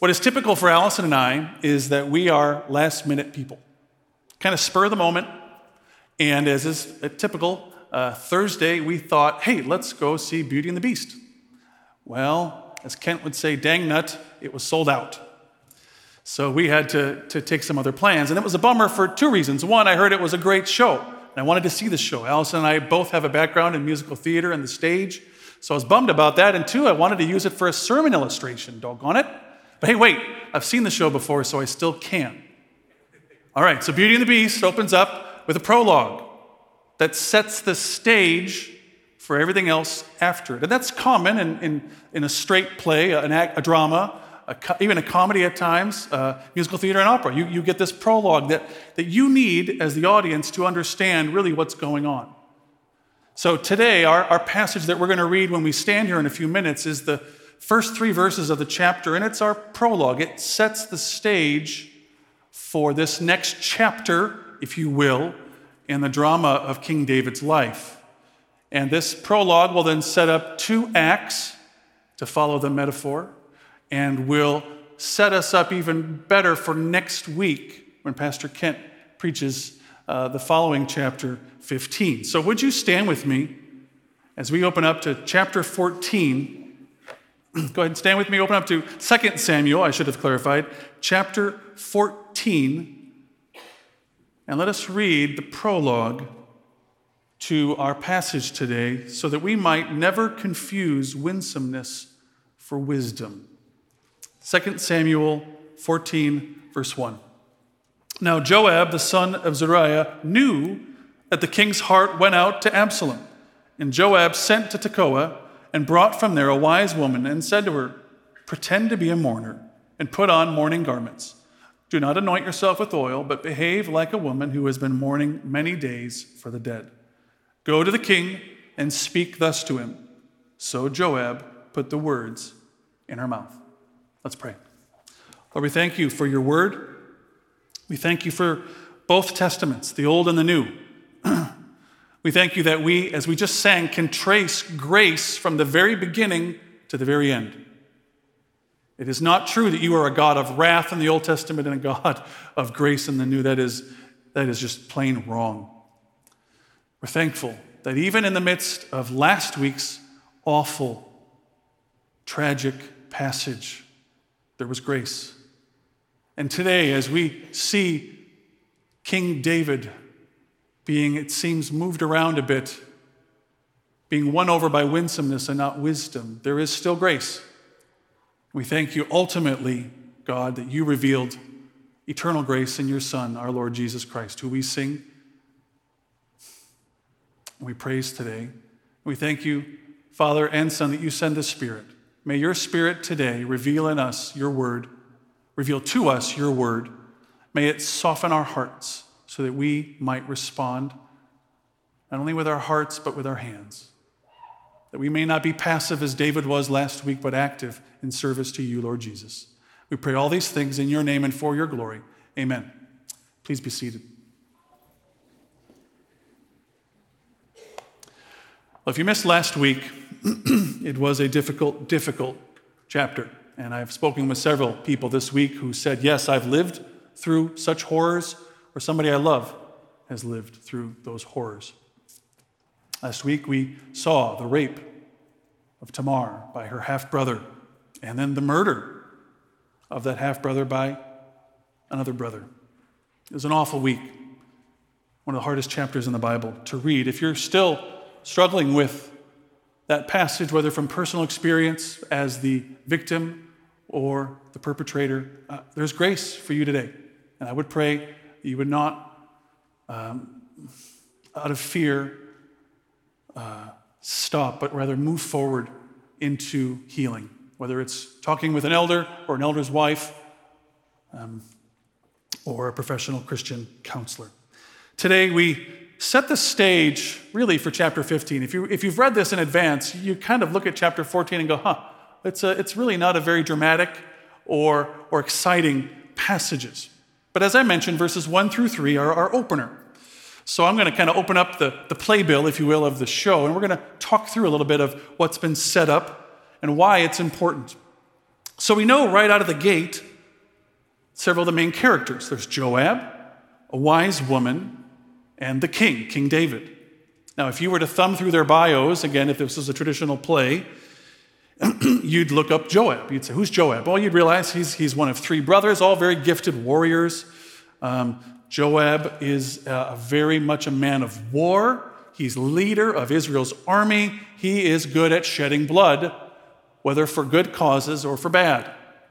What is typical for Allison and I is that we are last-minute people, kind of spur of the moment. And as is typical, Thursday we thought, hey, let's go see Beauty and the Beast. Well, as Kent would say, dang nut, it was sold out. So we had to take some other plans. And it was a bummer for two reasons. One, I heard it was a great show, and I wanted to see the show. Allison and I both have a background in musical theater and the stage, so I was bummed about that. And two, I wanted to use it for a sermon illustration, doggone it. But hey, wait, I've seen the show before, so I still can. All right, so Beauty and the Beast opens up with a prologue that sets the stage for everything else after it. And that's common in a straight play, a drama, even a comedy at times, musical theater and opera. You get this prologue that you need as the audience to understand really what's going on. So today, our passage that we're going to read when we stand here in a few minutes is the first 3 verses of the chapter, and it's our prologue. It sets the stage for this next chapter, if you will, in the drama of King David's life. And this prologue will then set up 2 acts to follow the metaphor, and will set us up even better for next week when Pastor Kent preaches the following chapter 15. So would you stand with me as we open up to chapter 14. Go ahead and stand with me. Open up to 2 Samuel, I should have clarified, chapter 14. And let us read the prologue to our passage today so that we might never confuse winsomeness for wisdom. 2 Samuel 14, verse 1. Now Joab, the son of Zeruiah, knew that the king's heart went out to Absalom. And Joab sent to Tekoa and brought from there a wise woman and said to her, pretend to be a mourner and put on mourning garments. Do not anoint yourself with oil, but behave like a woman who has been mourning many days for the dead. Go to the king and speak thus to him. So Joab put the words in her mouth. Let's pray. Lord, we thank you for your word. We thank you for both testaments, the old and the new. We thank you that we, as we just sang, can trace grace from the very beginning to the very end. It is not true that you are a God of wrath in the Old Testament and a God of grace in the New. That is just plain wrong. We're thankful that even in the midst of last week's awful, tragic passage, there was grace. And today, as we see King David being, it seems, moved around a bit, being won over by winsomeness and not wisdom, there is still grace. We thank you ultimately, God, that you revealed eternal grace in your Son, our Lord Jesus Christ, who we sing and we praise today. We thank you, Father and Son, that you send the Spirit. May your Spirit today reveal in us your word, reveal to us your word. May it soften our hearts so that we might respond, not only with our hearts, but with our hands. That we may not be passive as David was last week, but active in service to you, Lord Jesus. We pray all these things in your name and for your glory. Amen. Please be seated. Well, if you missed last week, it was a difficult chapter. And I've spoken with several people this week who said, yes, I've lived through such horrors, or somebody I love has lived through those horrors. Last week we saw the rape of Tamar by her half-brother, and then the murder of that half-brother by another brother. It was an awful week, one of the hardest chapters in the Bible to read. If you're still struggling with that passage, whether from personal experience as the victim or the perpetrator, there's grace for you today. And I would pray that you would not, out of fear, stop, but rather move forward into healing, whether it's talking with an elder or an elder's wife or a professional Christian counselor. Today, we set the stage really for chapter 15. If you've read this in advance, you kind of look at chapter 14 and go, it's really not a very dramatic or exciting passages. But as I mentioned, verses 1 through 3 are our opener. So I'm going to kind of open up the playbill, if you will, of the show, and we're going to talk through a little bit of what's been set up and why it's important. So we know right out of the gate several of the main characters. There's Joab, a wise woman, and the king, King David. Now, if you were to thumb through their bios, again, if this was a traditional play, you'd look up Joab. You'd say, who's Joab? Well, you'd realize he's one of three brothers, all very gifted warriors. Joab is very much a man of war. He's leader of Israel's army. He is good at shedding blood, whether for good causes or for bad.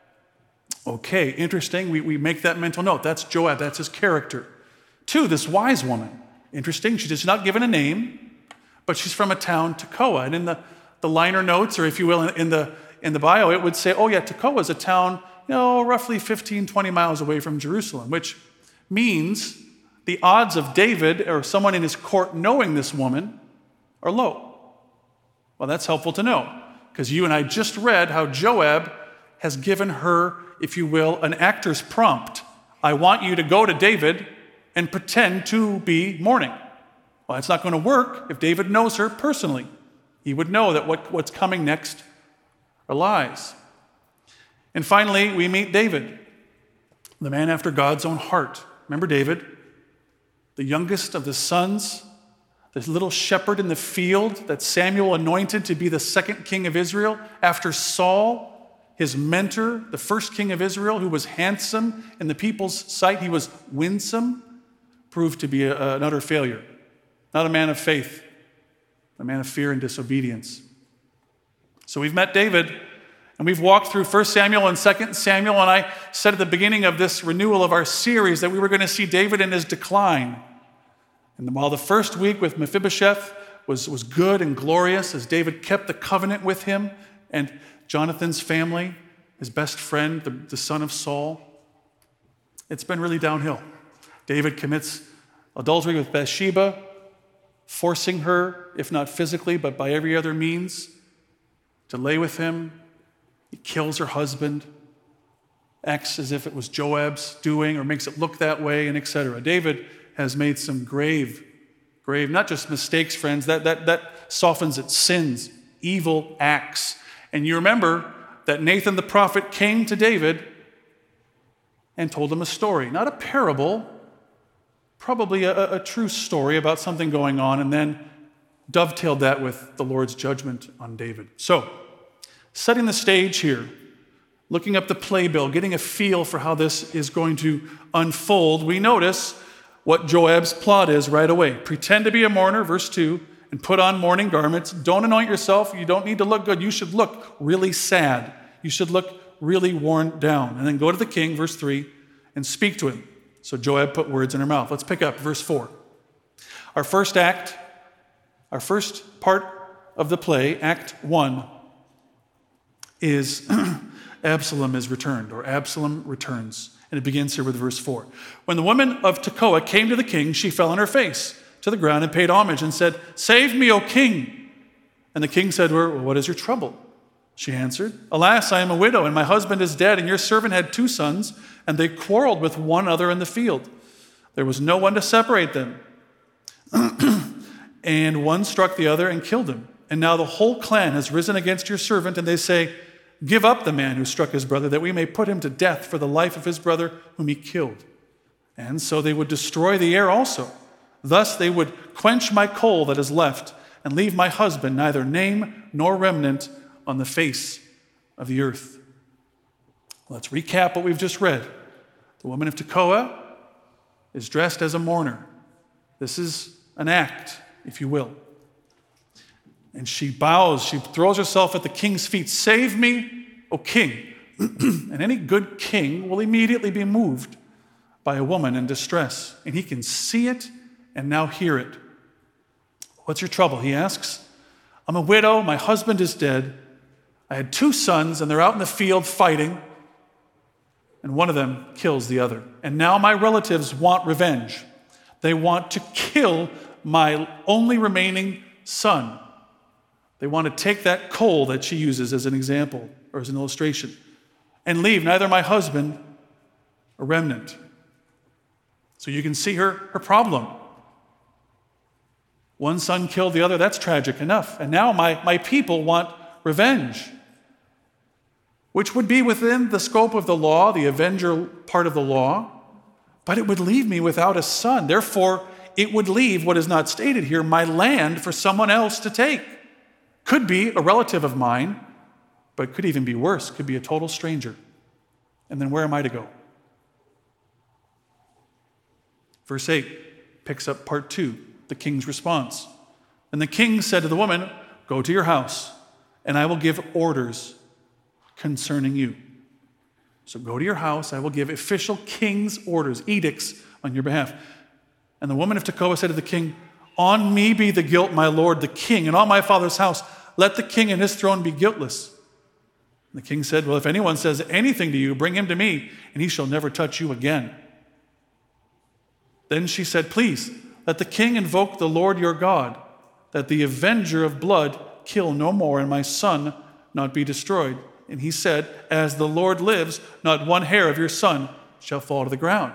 Okay, interesting. We make that mental note. That's Joab. That's his character. 2, this wise woman. Interesting. She's not given a name, but she's from a town, Tekoa. And in the liner notes, or if you will, in the bio, it would say, oh yeah, Tekoa is a town, roughly 15, 20 miles away from Jerusalem, which means the odds of David or someone in his court knowing this woman are low. Well, that's helpful to know, because you and I just read how Joab has given her, if you will, an actor's prompt. I want you to go to David and pretend to be mourning. Well, that's not going to work if David knows her personally. He would know that what's coming next are lies. And finally, we meet David, the man after God's own heart. Remember David, the youngest of the sons, this little shepherd in the field that Samuel anointed to be the second king of Israel after Saul, his mentor, the first king of Israel, who was handsome in the people's sight. He was winsome, proved to be an utter failure. Not a man of faith, a man of fear and disobedience. So we've met David, and we've walked through 1 Samuel and 2 Samuel, and I said at the beginning of this renewal of our series that we were going to see David in his decline. And while the first week with Mephibosheth was good and glorious, as David kept the covenant with him and Jonathan's family, his best friend, the son of Saul, it's been really downhill. David commits adultery with Bathsheba, forcing her, if not physically, but by every other means, to lay with him. He kills her husband, acts as if it was Joab's doing, or makes it look that way, and etc. David has made some grave, not just mistakes, friends, that softens it, sins, evil acts. And you remember that Nathan the prophet came to David and told him a story, not a parable, probably a true story about something going on, and then dovetailed that with the Lord's judgment on David. So, setting the stage here, looking up the playbill, getting a feel for how this is going to unfold, we notice what Joab's plot is right away. Pretend to be a mourner, verse 2, and put on mourning garments. Don't anoint yourself. You don't need to look good. You should look really sad. You should look really worn down. And then go to the king, verse 3, and speak to him. So Joab put words in her mouth. Let's pick up verse 4. Our first part of the play, Act 1, is Absalom is returned, or Absalom returns. And it begins here with verse 4. When the woman of Tekoa came to the king, she fell on her face to the ground and paid homage and said, "Save me, O king." And the king said to her, "Well, what is your trouble?" She answered, "Alas, I am a widow, and my husband is dead, and your servant had 2 sons, and they quarreled with one another in the field. There was no one to separate them. And one struck the other and killed him. And now the whole clan has risen against your servant, and they say, 'Give up the man who struck his brother, that we may put him to death for the life of his brother whom he killed.' And so they would destroy the heir also. Thus they would quench my coal that is left, and leave my husband neither name nor remnant on the face of the earth." Let's recap what we've just read. The woman of Tekoa is dressed as a mourner. This is an act, if you will. And she bows, she throws herself at the king's feet. "Save me, O king." And any good king will immediately be moved by a woman in distress. And he can see it and now hear it. "What's your trouble?" he asks. "I'm a widow, my husband is dead. I had 2 sons, and they're out in the field fighting, and one of them kills the other. And now my relatives want revenge. They want to kill my only remaining son. They want to take that coal that she uses as an example, or as an illustration, and leave neither my husband or remnant." So you can see her problem. One son killed the other, that's tragic enough. And now my people want revenge. which would be within the scope of the law, the avenger part of the law, but it would leave me without a son. Therefore, it would leave what is not stated here, my land, for someone else to take. Could be a relative of mine, but could even be worse, could be a total stranger. And then where am I to go? Verse 8 picks up part 2, the king's response. And the king said to the woman, go to your house, and I will give orders concerning you. So go to your house, I will give official king's orders, edicts on your behalf. And the woman of Tekoa said to the king, on me be the guilt, my lord, the king, and on my father's house. Let the king and his throne be guiltless. And the king said, well, if anyone says anything to you, bring him to me, and he shall never touch you again. Then she said, please, let the king invoke the Lord your God, that the avenger of blood kill no more, and my son not be destroyed. And he said, as the Lord lives, not one hair of your son shall fall to the ground.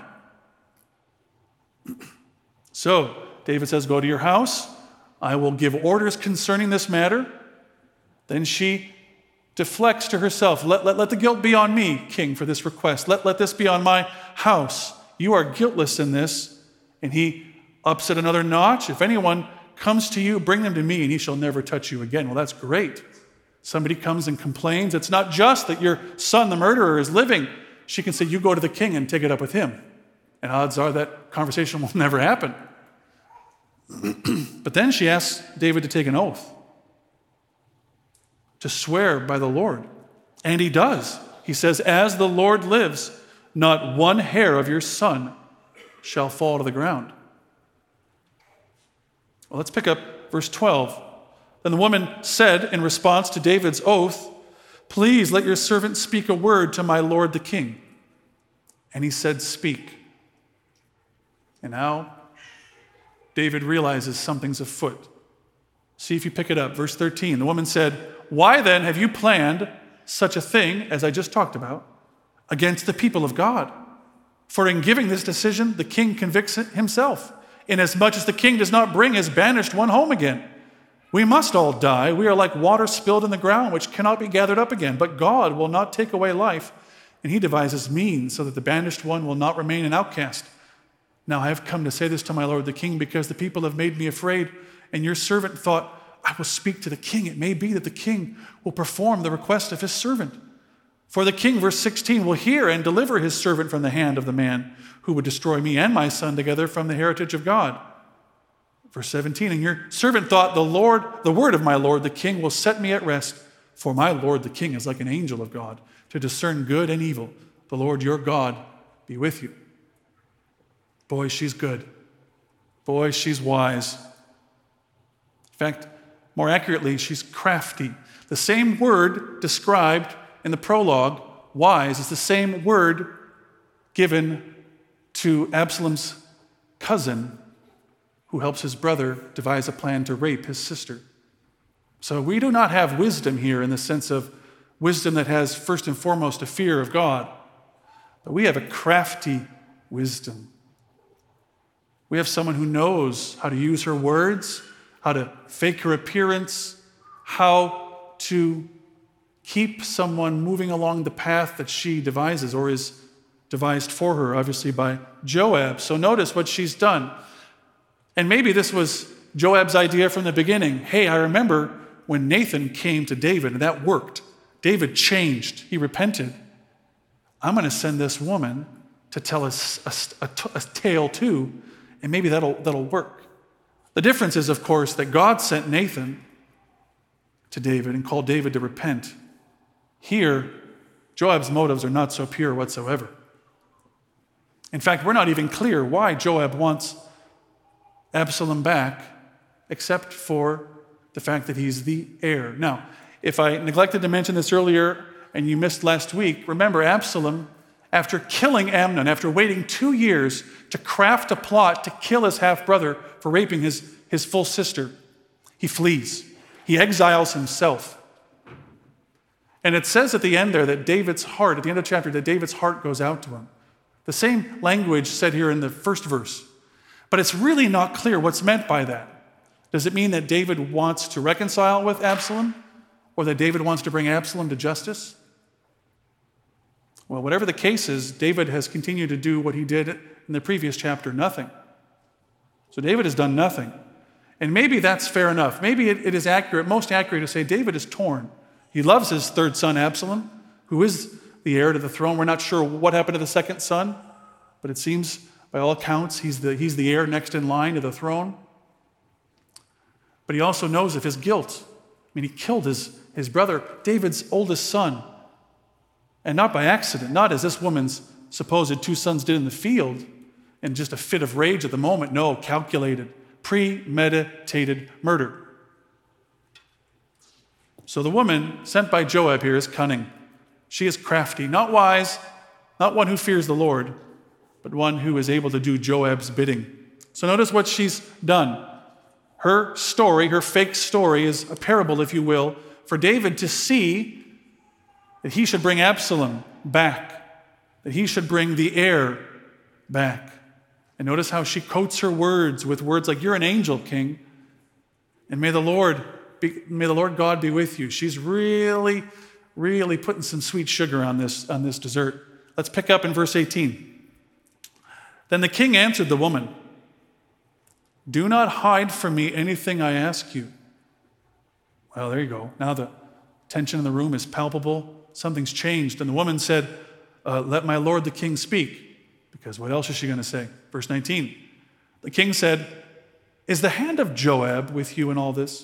So David says, go to your house. I will give orders concerning this matter. Then she deflects to herself, let the guilt be on me, king, for this request. Let this be on my house. You are guiltless in this. And he ups it another notch. If anyone comes to you, bring them to me, and he shall never touch you again. Well, that's great. Somebody comes and complains. It's not just that your son, the murderer, is living. She can say, you go to the king and take it up with him. And odds are that conversation will never happen. But then she asks David to take an oath, to swear by the Lord. And he does. He says, as the Lord lives, not one hair of your son shall fall to the ground. Well, let's pick up verse 12. Then the woman said in response to David's oath, please let your servant speak a word to my lord the king. And he said, speak. And now David realizes something's afoot. See if you pick it up. Verse 13, the woman said, why then have you planned such a thing, as I just talked about, against the people of God? For in giving this decision, the king convicts himself, inasmuch as the king does not bring his banished one home again. We must all die. We are like water spilled in the ground, which cannot be gathered up again. But God will not take away life, and he devises means so that the banished one will not remain an outcast. Now I have come to say this to my lord the king, because the people have made me afraid, and your servant thought, I will speak to the king. It may be that the king will perform the request of his servant. For the king, verse 16, will hear and deliver his servant from the hand of the man who would destroy me and my son together from the heritage of God. Verse 17, and your servant thought, the word of my lord the king will set me at rest, for my lord the king is like an angel of God, to discern good and evil. The Lord your God be with you. Boy, she's good. Boy, she's wise. In fact, more accurately, she's crafty. The same word described in the prologue, wise, is the same word given to Absalom's cousin, who helps his brother devise a plan to rape his sister. So we do not have wisdom here in the sense of wisdom that has first and foremost a fear of God, but we have a crafty wisdom. We have someone who knows how to use her words, how to fake her appearance, how to keep someone moving along the path that she devises or is devised for her, obviously by Joab. So notice what she's done. And maybe this was Joab's idea from the beginning. Hey, I remember when Nathan came to David, and that worked. David changed. He repented. I'm going to send this woman to tell us a tale too, and maybe that'll work. The difference is, of course, that God sent Nathan to David and called David to repent. Here, Joab's motives are not so pure whatsoever. In fact, we're not even clear why Joab wants Absalom back, except for the fact that he's the heir. Now, if I neglected to mention this earlier and you missed last week, remember Absalom, after killing Amnon, after waiting 2 years to craft a plot to kill his half-brother for raping his full sister, he flees. He exiles himself. And it says at the end there that David's heart, at the end of the chapter, that David's heart goes out to him. The same language said here in the first verse. But it's really not clear what's meant by that. Does it mean that David wants to reconcile with Absalom? Or that David wants to bring Absalom to justice? Well, whatever the case is, David has continued to do what he did in the previous chapter, nothing. So David has done nothing. And maybe that's fair enough. Maybe it is accurate, most accurate to say David is torn. He loves his third son, Absalom, who is the heir to the throne. We're not sure what happened to the second son, but it seems by all accounts he's the heir next in line to the throne. But he also knows of his guilt. I mean, he killed his brother, David's oldest son. And not by accident, not as this woman's supposed two sons did in the field, in just a fit of rage at the moment. No, calculated, premeditated murder. So the woman sent by Joab here is cunning. She is crafty, not wise, not one who fears the Lord, but one who is able to do Joab's bidding. So notice what she's done. Her story, her fake story, is a parable, if you will, for David to see that he should bring Absalom back, that he should bring the heir back. And notice how she coats her words with words like, "You're an angel, king, and may the Lord God be with you." She's really, really putting some sweet sugar on this dessert. Let's pick up in verse 18. Then the king answered the woman, "Do not hide from me anything I ask you." Well, there you go. Now the tension in the room is palpable. Something's changed. And the woman said, "Let my lord the king speak." Because what else is she going to say? Verse 19. The king said, "Is the hand of Joab with you in all this?"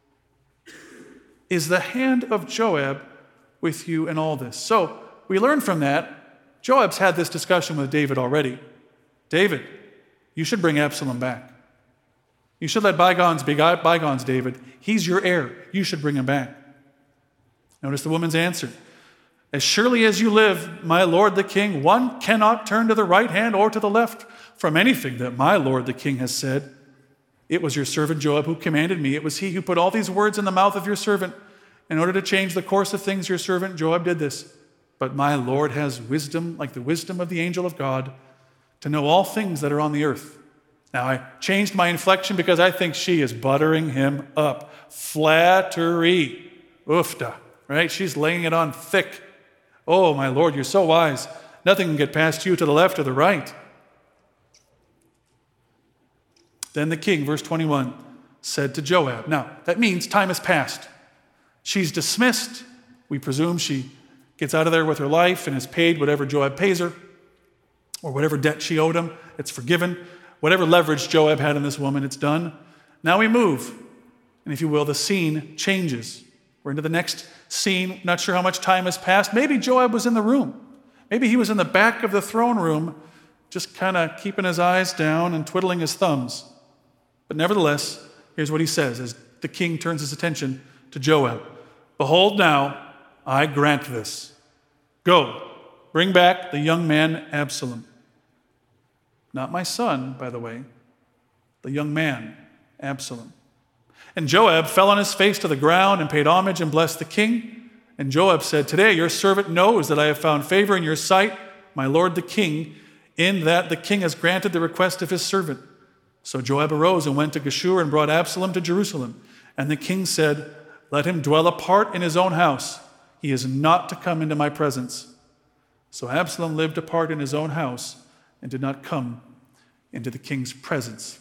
Is the hand of Joab with you in all this? So we learn from that, Joab's had this discussion with David already. David, you should bring Absalom back. You should let bygones be bygones, David. He's your heir. You should bring him back. Notice the woman's answer. "As surely as you live, my lord the king, one cannot turn to the right hand or to the left from anything that my lord the king has said. It was your servant Joab who commanded me. It was he who put all these words in the mouth of your servant. In order to change the course of things, your servant Joab did this. But my Lord has wisdom, like the wisdom of the angel of God, to know all things that are on the earth." Now, I changed my inflection because I think she is buttering him up. Flattery. Oofda, right? She's laying it on thick. "Oh, my Lord, you're so wise. Nothing can get past you to the left or the right." Then the king, verse 21, said to Joab. Now, that means time has passed. She's dismissed. We presume she gets out of there with her life and is paid whatever Joab pays her, or whatever debt she owed him, it's forgiven. Whatever leverage Joab had on this woman, it's done. Now we move. And if you will, the scene changes. We're into the next scene. Not sure how much time has passed. Maybe Joab was in the room. Maybe he was in the back of the throne room, just kind of keeping his eyes down and twiddling his thumbs. But nevertheless, here's what he says as the king turns his attention to Joab. "Behold now, I grant this. Go, bring back the young man Absalom." Not my son, by the way. The young man, Absalom. And Joab fell on his face to the ground and paid homage and blessed the king. And Joab said, "Today your servant knows that I have found favor in your sight, my lord the king, in that the king has granted the request of his servant." So Joab arose and went to Geshur and brought Absalom to Jerusalem. And the king said, "Let him dwell apart in his own house. He is not to come into my presence." So Absalom lived apart in his own house and did not come into the king's presence.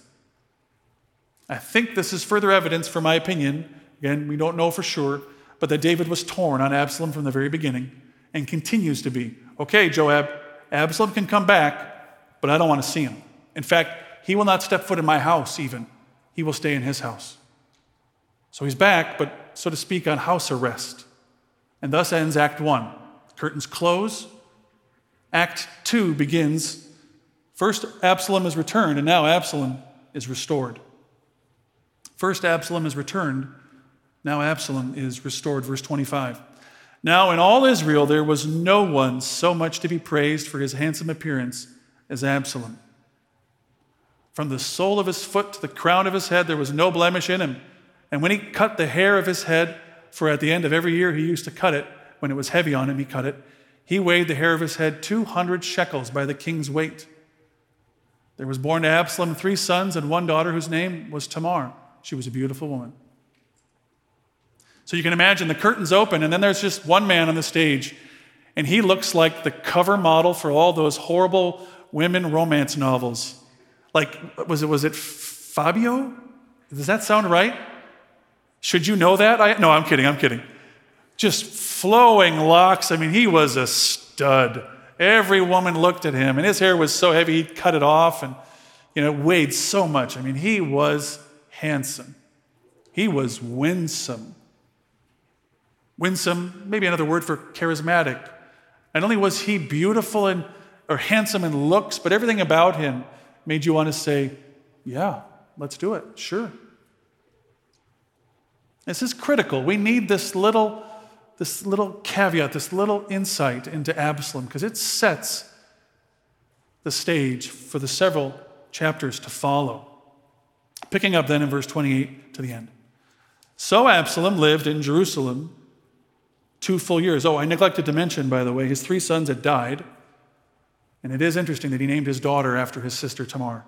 I think this is further evidence for my opinion. Again, we don't know for sure, but that David was torn on Absalom from the very beginning and continues to be. "Okay, Joab, Absalom can come back, but I don't want to see him. In fact, he will not step foot in my house even. He will stay in his house." So he's back, but so to speak, on house arrest. And thus ends Act 1. Curtains close. Act 2 begins. First, Absalom is returned, and now Absalom is restored. First, Absalom is returned. Now Absalom is restored. Verse 25. "Now in all Israel there was no one so much to be praised for his handsome appearance as Absalom. From the sole of his foot to the crown of his head there was no blemish in him. And when he cut the hair of his head, for at the end of every year he used to cut it, when it was heavy on him he cut it, he weighed the hair of his head 200 shekels by the king's weight. There was born to Absalom 3 sons and 1 daughter whose name was Tamar. She was a beautiful woman." So you can imagine the curtains open, and then there's just one man on the stage, and he looks like the cover model for all those horrible women romance novels. Like, was it Fabio? Does that sound right? Should you know that? No, I'm kidding. Just flowing locks. I mean, he was a stud. Every woman looked at him, and his hair was so heavy, he'd cut it off, and it weighed so much. I mean, he was handsome. He was winsome. Winsome, maybe another word for charismatic. Not only was he beautiful or handsome in looks, but everything about him made you want to say, yeah, let's do it, sure. This is critical. We need this little caveat, this little insight into Absalom, because it sets the stage for the several chapters to follow. Picking up then in verse 28 to the end. So Absalom lived in Jerusalem 2 full years. Oh, I neglected to mention, by the way, his 3 sons had died, and it is interesting that he named his daughter after his sister Tamar.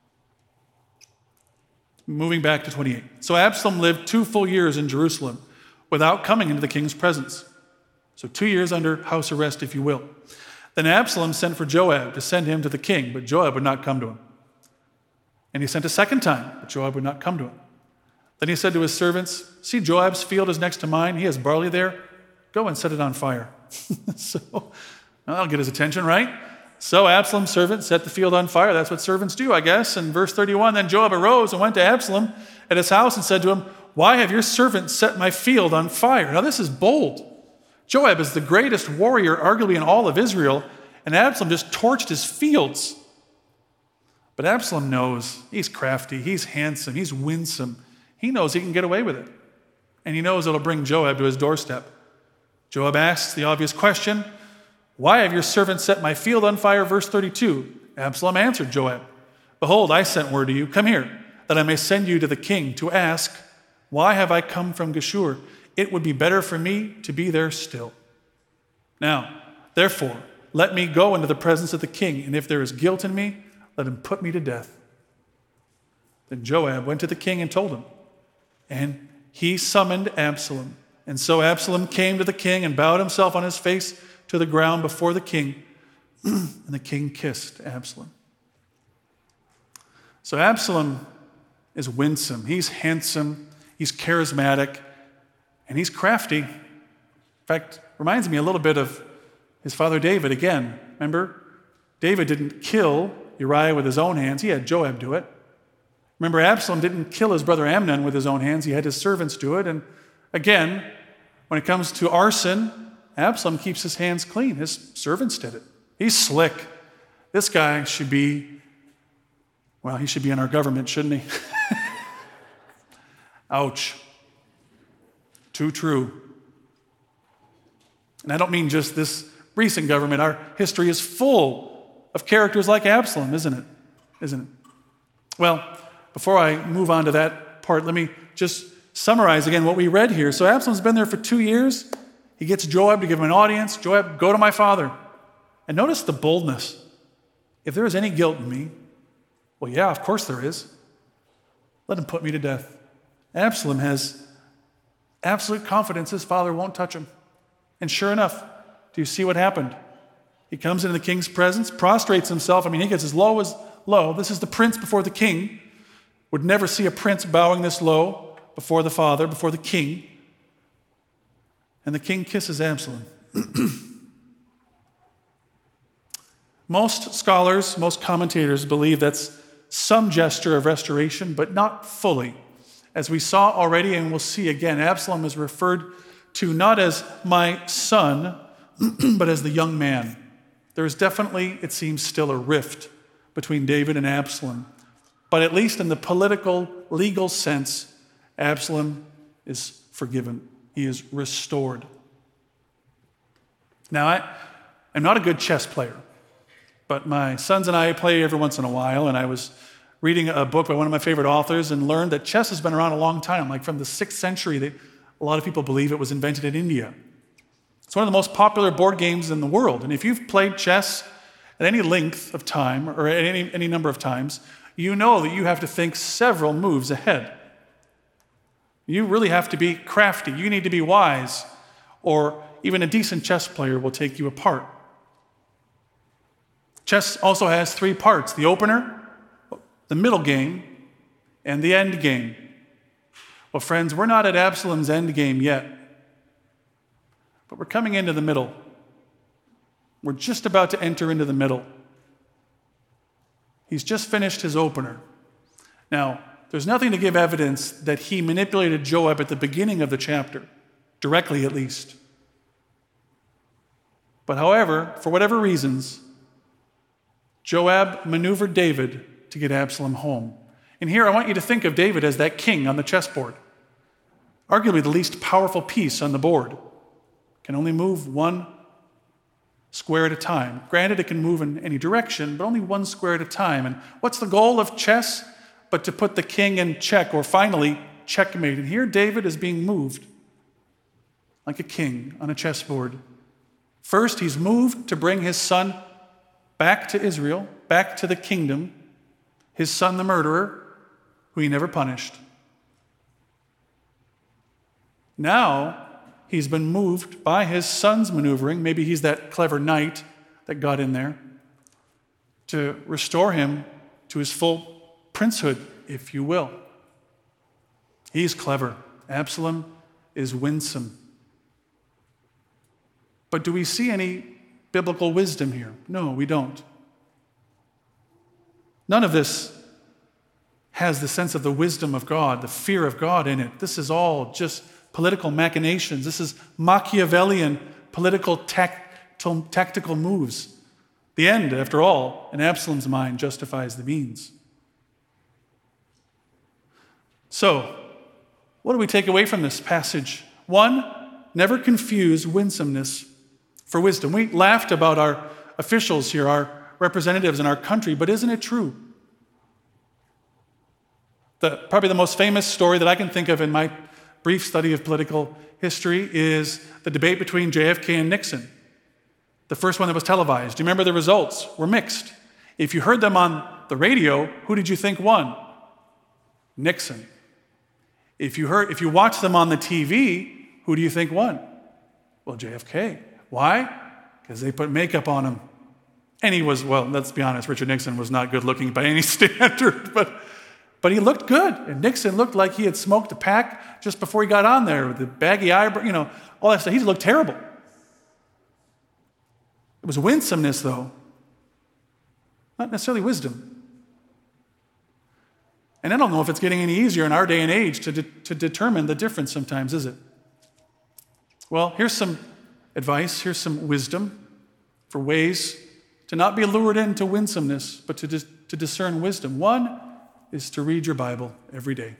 Moving back to 28. So Absalom lived 2 full years in Jerusalem without coming into the king's presence. So 2 years under house arrest, if you will. Then Absalom sent for Joab to send him to the king, but Joab would not come to him. And he sent a second time, but Joab would not come to him. Then he said to his servants, see, Joab's field is next to mine. He has barley there. Go and set it on fire. So that'll get his attention, right? So Absalom's servant set the field on fire. That's what servants do, I guess. And verse 31, then Joab arose and went to Absalom at his house and said to him, why have your servant set my field on fire? Now this is bold. Joab is the greatest warrior arguably in all of Israel, and Absalom just torched his fields. But Absalom knows he's crafty, he's handsome, he's winsome. He knows he can get away with it. And he knows it'll bring Joab to his doorstep. Joab asks the obvious question, why have your servant set my field on fire? Verse 32, Absalom answered Joab, behold, I sent word to you, come here, that I may send you to the king to ask, why have I come from Geshur? It would be better for me to be there still. Now, therefore, let me go into the presence of the king, and if there is guilt in me, let him put me to death. Then Joab went to the king and told him, and he summoned Absalom. And so Absalom came to the king and bowed himself on his face to the ground before the king, and the king kissed Absalom. So Absalom is winsome. He's handsome. He's charismatic. And he's crafty. In fact, reminds me a little bit of his father David again. Remember? David didn't kill Uriah with his own hands. He had Joab do it. Remember, Absalom didn't kill his brother Amnon with his own hands. He had his servants do it. And again, when it comes to arson, Absalom keeps his hands clean. His servants did it. He's slick. This guy should be, well, he should be in our government, shouldn't he? Ouch. Too true. And I don't mean just this recent government. Our history is full of characters like Absalom, isn't it? Isn't it? Well, before I move on to that part, let me just summarize again what we read here. So Absalom's been there for 2 years. He gets Joab to give him an audience. Joab, go to my father. And notice the boldness. If there is any guilt in me, well, yeah, of course there is. Let him put me to death. Absalom has absolute confidence his father won't touch him. And sure enough, do you see what happened? He comes into the king's presence, prostrates himself. I mean, he gets as low as low. This is the prince before the king. Would never see a prince bowing this low before the father, before the king. And the king kisses Absalom. Most scholars, most commentators believe that's some gesture of restoration, but not fully. As we saw already and we'll see again, Absalom is referred to not as my son, but as the young man. There is definitely, it seems, still a rift between David and Absalom. But at least in the political, legal sense, Absalom is forgiven. He is restored. Now, I'm not a good chess player, but my sons and I play every once in a while, and I was reading a book by one of my favorite authors and learned that chess has been around a long time, like from the 6th century. A lot of people believe it was invented in India. It's one of the most popular board games in the world, and if you've played chess at any length of time, or at any number of times, you know that you have to think several moves ahead. You really have to be crafty. You need to be wise, or even a decent chess player will take you apart. Chess also has 3 parts: the opener, the middle game, and the end game. Well, friends, we're not at Absalom's end game yet, but we're coming into the middle. We're just about to enter into the middle. He's just finished his opener. Now, there's nothing to give evidence that he manipulated Joab at the beginning of the chapter, directly at least. But however, for whatever reasons, Joab maneuvered David to get Absalom home. And here I want you to think of David as that king on the chessboard, arguably the least powerful piece on the board. Can only move 1 square at a time. Granted, it can move in any direction, but only 1 square at a time. And what's the goal of chess? But to put the king in check, or finally checkmate. And here David is being moved like a king on a chessboard. First, he's moved to bring his son back to Israel, back to the kingdom, his son the murderer, who he never punished. Now, he's been moved by his son's maneuvering. Maybe he's that clever knight that got in there to restore him to his full princehood, if you will. He's clever. Absalom is winsome. But do we see any biblical wisdom here? No, we don't. None of this has the sense of the wisdom of God, the fear of God in it. This is all just political machinations. This is Machiavellian political tactical moves. The end, after all, in Absalom's mind, justifies the means. So, what do we take away from this passage? 1, never confuse winsomeness for wisdom. We laughed about our officials here, our representatives in our country, but isn't it true? Probably the most famous story that I can think of in my brief study of political history is the debate between JFK and Nixon. The first one that was televised. Do you remember the results? Were mixed. If you heard them on the radio, who did you think won? Nixon. If you watched them on the TV, who do you think won? Well, JFK. Why? Because they put makeup on him. And he was, well, let's be honest, Richard Nixon was not good looking by any standard, but he looked good. And Nixon looked like he had smoked a pack just before he got on there with the baggy eyebrow, all that stuff. He looked terrible. It was winsomeness, though, not necessarily wisdom. And I don't know if it's getting any easier in our day and age to determine the difference sometimes, is it? Well, here's some advice, here's some wisdom for ways to not be lured into winsomeness, but to discern wisdom. 1 is to read your Bible every day.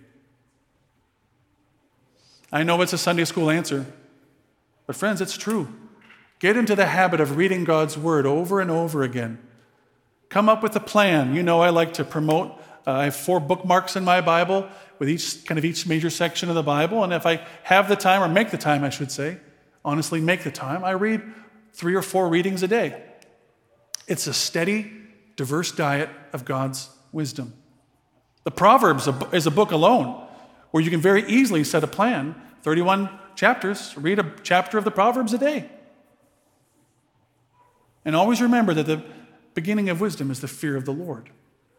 I know it's a Sunday school answer, but friends, it's true. Get into the habit of reading God's Word over and over again. Come up with a plan. I like to promote. I have 4 bookmarks in my Bible with each major section of the Bible. And if I have the time, or make the time, I should say, honestly make the time, I read 3 or 4 readings a day. It's a steady, diverse diet of God's wisdom. The Proverbs is a book alone where you can very easily set a plan. 31 chapters, read a chapter of the Proverbs a day. And always remember that the beginning of wisdom is the fear of the Lord.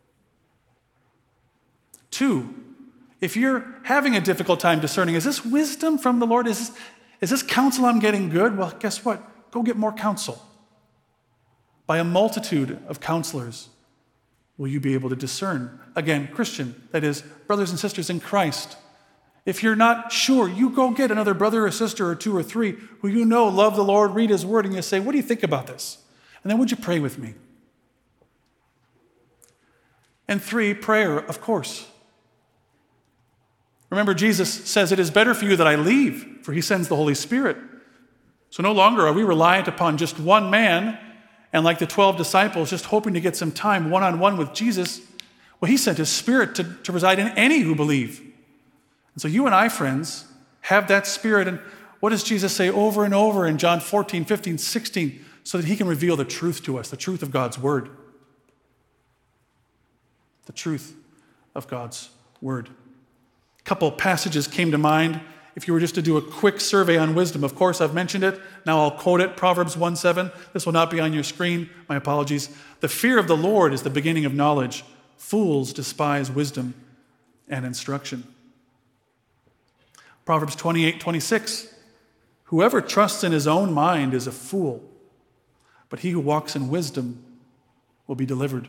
2, if you're having a difficult time discerning, is this wisdom from the Lord? Is this counsel I'm getting good? Well, guess what? Go get more counsel. By a multitude of counselors will you be able to discern. Again, Christian, that is, brothers and sisters in Christ. If you're not sure, you go get another brother or sister or 2 or 3 who you know love the Lord, read His Word, and you say, what do you think about this? And then would you pray with me? And 3, prayer, of course. Remember, Jesus says, it is better for you that I leave, for He sends the Holy Spirit. So no longer are we reliant upon just one man, and like the 12 disciples, just hoping to get some time one-on-one with Jesus. Well, He sent His Spirit to reside in any who believe. And so you and I, friends, have that Spirit. And what does Jesus say over and over in John 14, 15, 16, so that He can reveal the truth to us, the truth of God's Word? The truth of God's Word. A couple passages came to mind if you were just to do a quick survey on wisdom, of course, I've mentioned it. Now I'll quote it, Proverbs 1:7. This will not be on your screen. My apologies. The fear of the Lord is the beginning of knowledge. Fools despise wisdom and instruction. Proverbs 28:26. Whoever trusts in his own mind is a fool, but he who walks in wisdom will be delivered.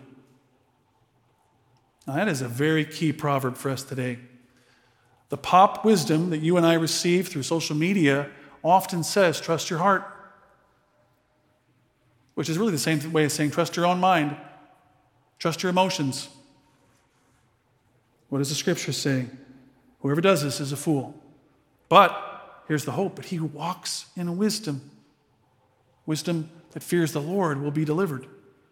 Now, that is a very key proverb for us today. The pop wisdom that you and I receive through social media often says, trust your heart, which is really the same way as saying, trust your own mind, trust your emotions. What does the scripture say? Whoever does this is a fool. But, here's the hope, but he who walks in wisdom that fears the Lord, will be delivered.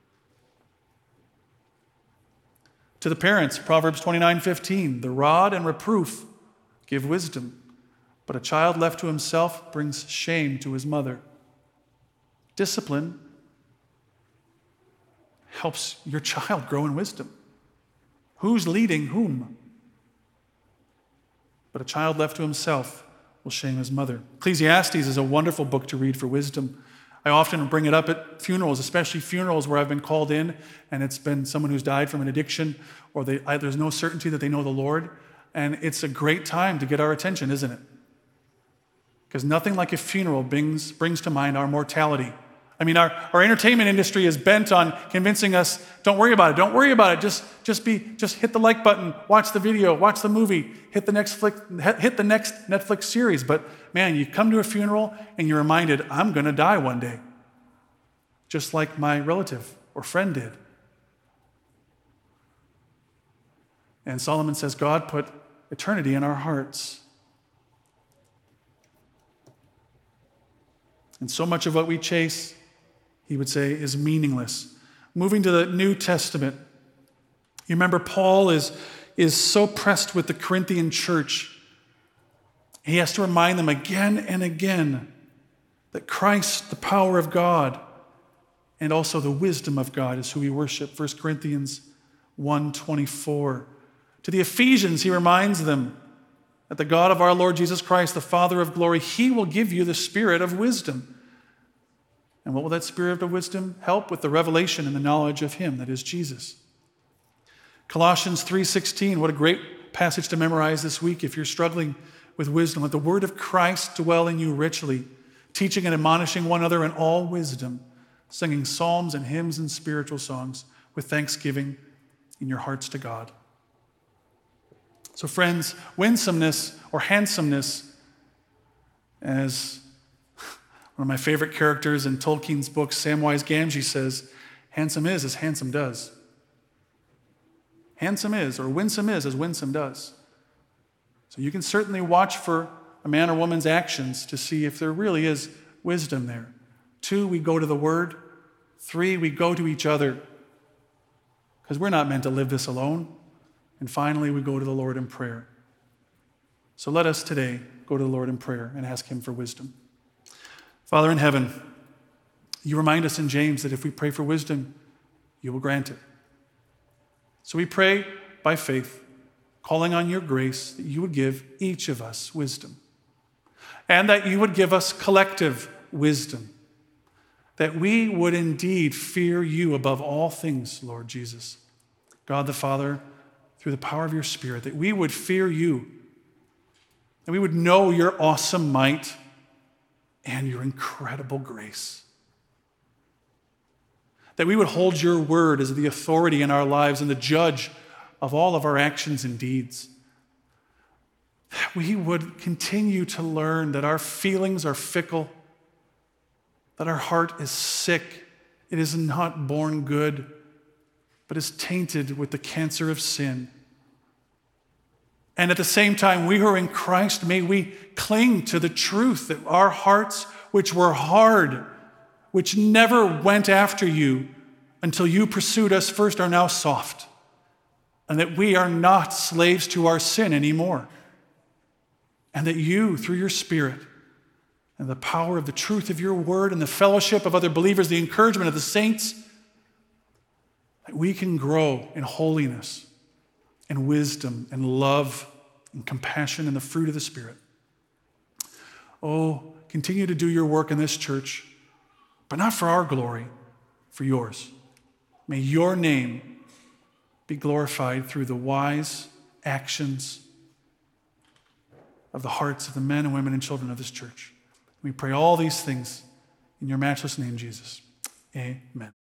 To the parents, Proverbs 29:15, the rod and reproof give wisdom, but a child left to himself brings shame to his mother. Discipline helps your child grow in wisdom. Who's leading whom? But a child left to himself will shame his mother. Ecclesiastes is a wonderful book to read for wisdom. I often bring it up at funerals, especially funerals where I've been called in and it's been someone who's died from an addiction or there's no certainty that they know the Lord. And it's a great time to get our attention, isn't it? Because nothing like a funeral brings to mind our mortality. I mean, our entertainment industry is bent on convincing us, don't worry about it, just hit the like button, watch the video, watch the movie, hit the next Netflix series. But man, you come to a funeral and you're reminded, I'm going to die one day, just like my relative or friend did. And Solomon says, God put eternity in our hearts. And so much of what we chase, he would say, is meaningless. Moving to the New Testament, you remember Paul is so pressed with the Corinthian church. He has to remind them again and again that Christ, the power of God, and also the wisdom of God is who we worship. 1 Corinthians 1:24. To the Ephesians, he reminds them that the God of our Lord Jesus Christ, the Father of glory, he will give you the spirit of wisdom. And what will that spirit of wisdom help? With the revelation and the knowledge of him, that is Jesus. Colossians 3:16, what a great passage to memorize this week if you're struggling with wisdom. Let the word of Christ dwell in you richly, teaching and admonishing one another in all wisdom, singing psalms and hymns and spiritual songs with thanksgiving in your hearts to God. So friends, winsomeness or handsomeness, as one of my favorite characters in Tolkien's book, Samwise Gamgee says, handsome is as handsome does. Handsome is, or winsome is as winsome does. So you can certainly watch for a man or woman's actions to see if there really is wisdom there. 2, we go to the Word. 3, we go to each other, because we're not meant to live this alone. And finally, we go to the Lord in prayer. So let us today go to the Lord in prayer and ask him for wisdom. Father in heaven, you remind us in James that if we pray for wisdom, you will grant it. So we pray by faith, calling on your grace, that you would give each of us wisdom, and that you would give us collective wisdom, that we would indeed fear you above all things, Lord Jesus, God the Father, through the power of your Spirit, that we would fear you, that we would know your awesome might and your incredible grace, that we would hold your word as the authority in our lives and the judge of all of our actions and deeds, that we would continue to learn that our feelings are fickle, that our heart is sick, it is not born good, but is tainted with the cancer of sin. And at the same time, we who are in Christ, may we cling to the truth that our hearts, which were hard, which never went after you until you pursued us first, are now soft, and that we are not slaves to our sin anymore, and that you, through your Spirit and the power of the truth of your word and the fellowship of other believers, the encouragement of the saints, that we can grow in holiness and wisdom and love and compassion and the fruit of the Spirit. Oh, continue to do your work in this church, but not for our glory, for yours. May your name be glorified through the wise actions of the hearts of the men and women and children of this church. We pray all these things in your matchless name, Jesus. Amen.